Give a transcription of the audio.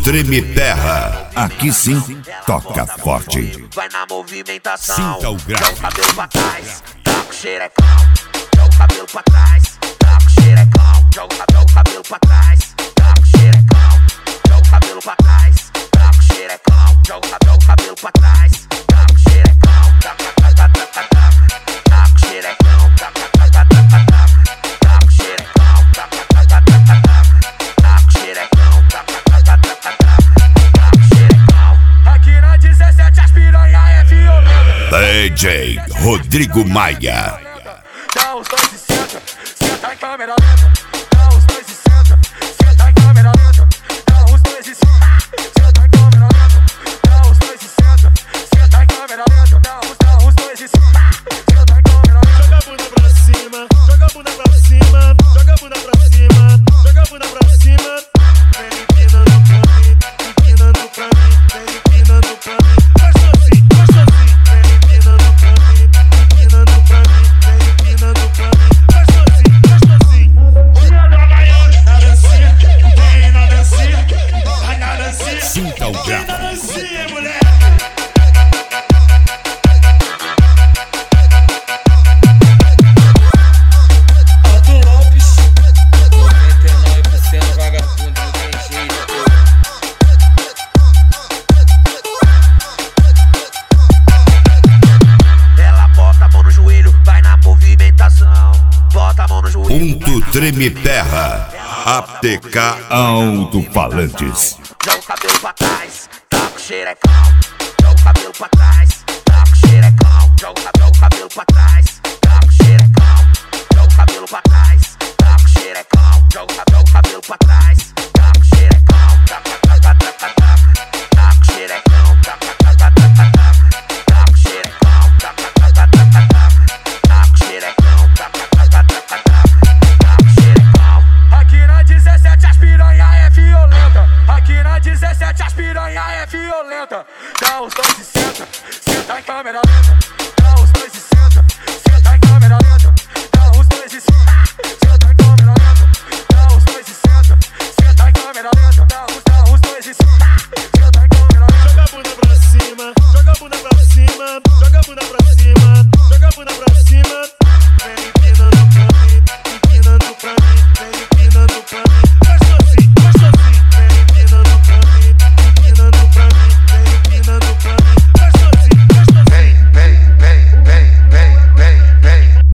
Treme Terra. Aqui sim, toca forte. Vai na movimentação, Sinta o grave. joga o cabelo pra trás, tá com xerecão. Joga o cabelo pra trás, tá com xerecão. Joga o cabelo pra trás, tá com xerecão. Joga o cabelo pra trás, tá com xerecão. Joga o cabelo pra trás, tá com xerecão. Tá com xerecão, tá com xerecão, tá com xerecão, aqui na 17 as piranha é violenta. DJ Rodrigo Maia. Dá os dois e senta em câmera lenta. Dá os dois e senta em câmera lenta. Dá os dois e senta em câmera lenta. Dá os dois e senta em câmera lenta. Dá os dois e senta em câmera lenta. Joga a bunda pra cima, joga a bunda pra cima, joga a bunda pra cima, joga a bunda pra cima. Vem empinando pra mim, empinando pra mim, vem empinando pra mim. Faz assim, vem empinando pra mim, empinando pra mim, vem empinando pra mim. Faz assim. Na dancinha, vem na dancinha, vai na dancinha. Sinta o grave. Na dancinha, mulher. Arthur Lopes, 99% vagabundo, não tem jeito. Ela bota a mão no joelho, vai na movimentação. Bota a mão no joelho. Ponto Treme Terra. APK Alto-Falantes. Joga o cabelo pra trás, tá com xerecão. Joga o cabelo pra trás.